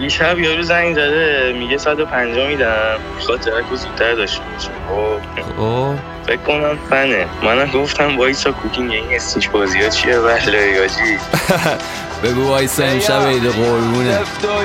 دیشب یارو زنگ زده میگه 150 میدم، میخواد ترکو زودتر داشته باشه. خب فکر کنم فنه. منم گفتم وایسا کوکینگ این استیچ بازی ها چیه بله یاجی. بگو وایسا امشب عید قربونه.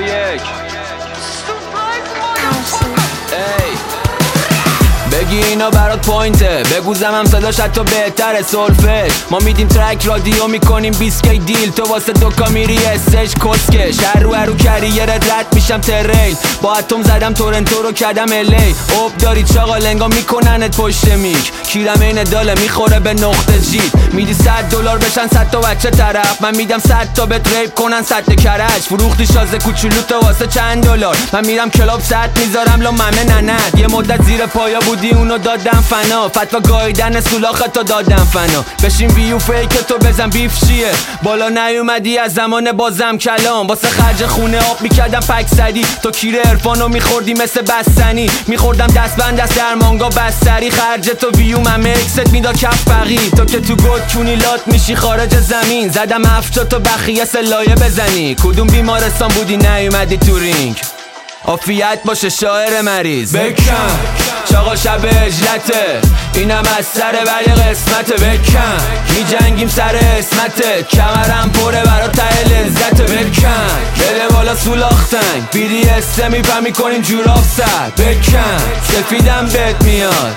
بگی اینا برات پوینته، بگو زمم صداش حتی بهتره سولفش. ما میدیم ترک رادیو میکنیم 20 کی دیل، تو واسه دوکا میری استش کسکش. هر رو کریرت رد میشم تریل، با اتم زدم تورنتو رو کردم الی. اوب داری چاقال انگا میکننت پشت میک، کیرم این داله میخوره به نقطه جید. میدی $100 بشن 100 تا بچه طرف، من میدم 100 تا بهت ریپ کنن 100 کرج. فروختی شازه کوچولو تو واسه چند $، من میرم کلاب 100 میذارم لو ممه ننت. یه مدت زیر پایا بودی اونو دادم فنا، فتوا گایدن سولاختو دادم فنا. بشین ویو فیک تو بزن بیف چیه، بالا نیومدی از زمان بازم کلام. واسه خرج خونه آب میکردم پک زدی، تو کیر عرفانو میخوردی مثل بستنی. میخوردم دستبند دست در مانگا بستری، خرج تو ویو ممه اکست میداد کف بقی. تو که تو گود کونی لات میشی خارج زمین، زدم افشا تو بخیه سلایه بزنی. کدوم بیمارستان بودی نیومدی تو رینگ، عافیت باشه شاعر مریض. بکن چاقا شب اجلته، اینم از سره ولی قسمته. بکن میجنگیم سر اسمته، کمرم پره برا ته لذته. بکن بده بالا سولاختنگ، BDS میپم میکنیم جوراب سر. بکن سفیدم بهت میاد،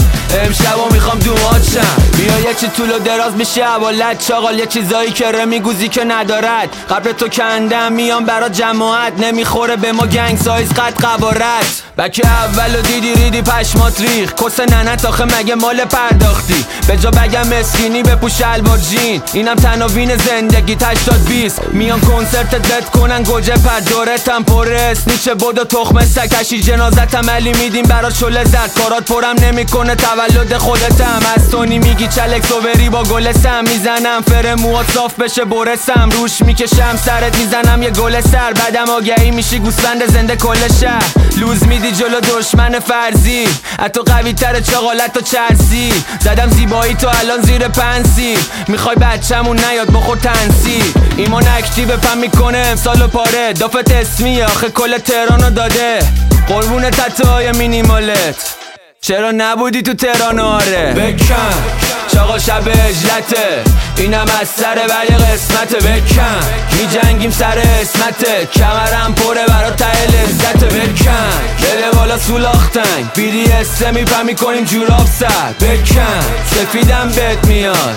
امشبا میخوام دوماتشم. بیا یه چی طول و دراز میشه حوالت چاقال، یه چیزایی که میگوزی که ندارد. قبل تو کندم میام برا جماعت، نمیخوره به ما گنگ سایز قد قوارت. بکه اولو دیدی ریدی پشمات ریخ، کس ننت آخه مگه مال پرداختی. به جا بگم مسکینی بپوش الوار جین، اینم تناوین زندگی 80-20. میان کنسرت دت کنن گوجه پر دورتم پرست نیچه بودو تخم سکشی. جنازتم علی میدیم برا شله زد، کارات پرم نمیکنه تولد خودتم. از تونی میگی چلک سوبری با گلسم، میزنم فر موات صاف بشه برسم. روش میکشم سرت میزنم یه گل سر، بعدم آگهی میشی گوسفند زنده کل شهر. لوز میدی جلو دشمن فرضی، حتی قوی تر چاقالت و چرسی. زدم زیبایی تو الان زیر پنسی، میخوای بچمون نیاد بخور تنسی. ایمان اکتیو پم میکنه امسالو پاره، دافت اسمیه آخه کل تهرانو داده. قربون تتوهای مینیمالت، چرا نبودی تو تهران آره. بکن چاقا شب اجلته، اینم از سره ولی قسمته. بکن میجنگیم سر اسمته، کمرم پره برا ته لذته. بکن بده بالا سولاختنگ، BDS میپم میکنیم جوراب سر. بکن سفیدم بهت میاد،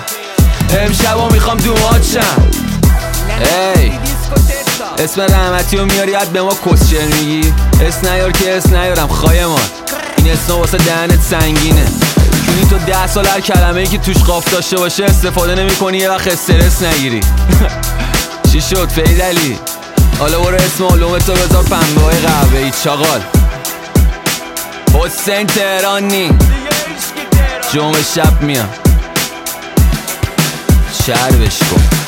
امشبا میخوام دوماتشم. ای اسم رحمتی رو میاری عد به ما کسچر میگی. اسم نیار که اسم نیارم خایمان، این اسم واسه دهنت سنگینه. چونی تو 10 سال هر کلمه ای که توش قاف داشته باشه استفاده نمی کنی، یه وقت استرس نگیری. چی شد فیدلی؟ حالا برو اسم علوم تو بذار پنبه های قهوه ای چاقال. حسین تهرانی جمعه شب میام، شهر بشکن.